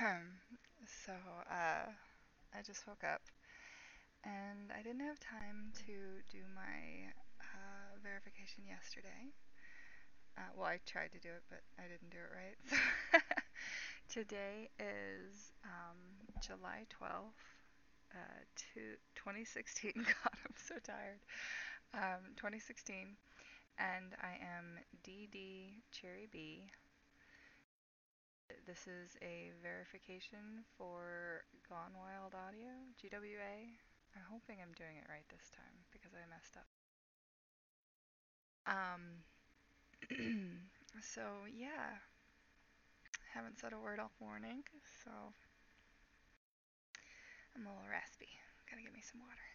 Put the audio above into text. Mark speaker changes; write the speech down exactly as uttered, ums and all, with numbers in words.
Speaker 1: So, uh, I just woke up and I didn't have time to do my uh, verification yesterday. Uh, well, I tried to do it, but I didn't do it right. So, today is um, July twelfth, uh, to twenty sixteen. God, I'm so tired. Um, twenty sixteen, and I am D D Cherry B. This is a verification for Gone Wild Audio, G W A. I'm hoping I'm doing it right this time because I messed up. Um, so yeah, haven't said a word all morning, so I'm a little raspy. Gotta get me some water.